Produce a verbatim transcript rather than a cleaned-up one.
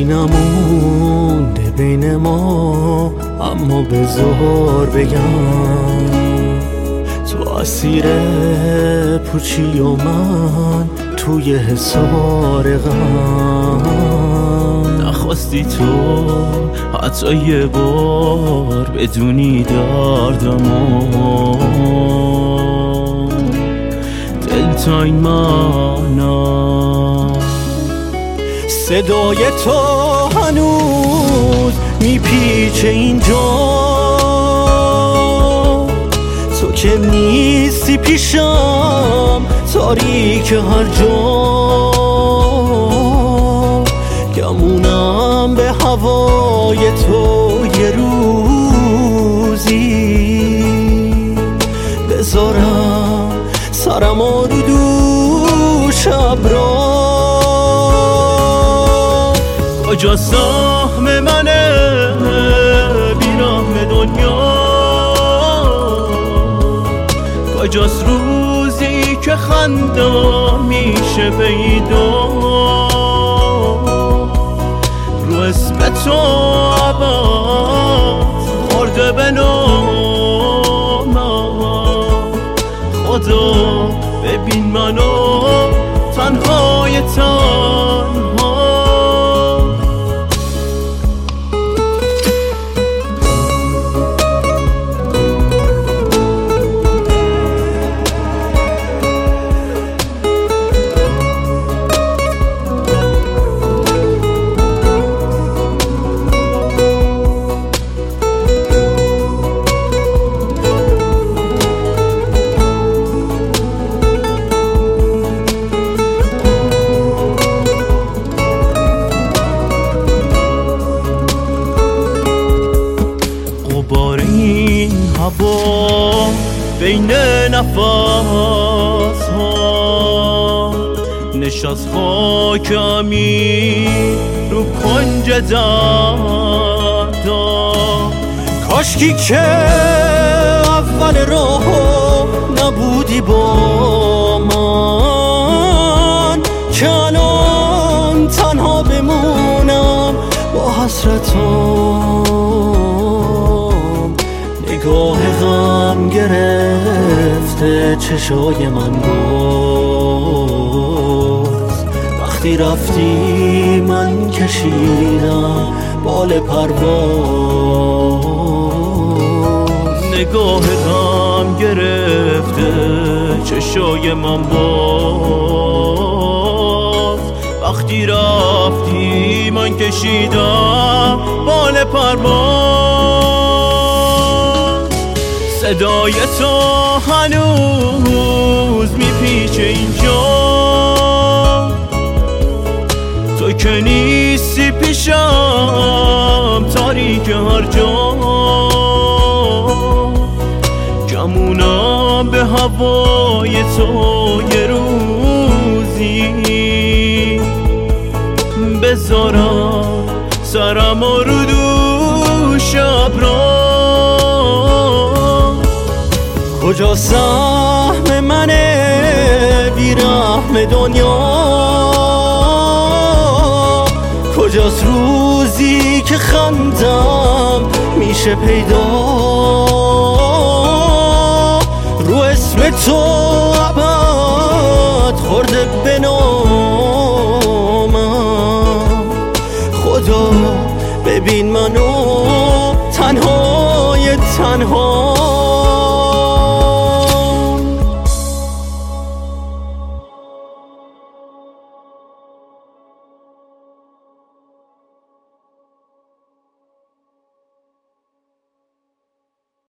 چیزی نمونده بین ما، اما بذار بگم تو اسیر پوچی و من توی حصار غم. نخواستی تو حتی یه بار بدونی دردمو، دل تا این منم. صدای تو هنوز میپیچه اینجا، تو که نیستی پیشم، تاریک هر جا. گمونم به هوای تو یه روزی، بذارم سرم رو دو شب را. کجا سهم منه بیرحم دنیا، کجاست روزی که خندم میشه پیدا. رو اسم تو عباد خورده به نامم، خدا ببین منو تنهای تنها. بار این هوا بین نفس ها نشست خاکمی رو کنج دردا. کاشکی که اول راهو نبودی با من، که الان تنها بمونم با حسرتم. نگاه غم گرفته چشای من باز، وقتی رفتی من کشیدم بال پرواز. نگاه غم گرفته چشای من باز، وقتی رفتی من کشیدم بال پرواز. صدای تو هنوز میپیچه اینجا، تو که نیستی پیشم، تاریک هر جا. گمونم به هوای تو یه روزی، بذارم سرم رو دو شب را. کجا سهم منه بیرحم دنیا، کجاست روزی که خندم میشه پیدا. رو اسم تو عباد خورده به نامم، خدا ببین منو تنهای تنها.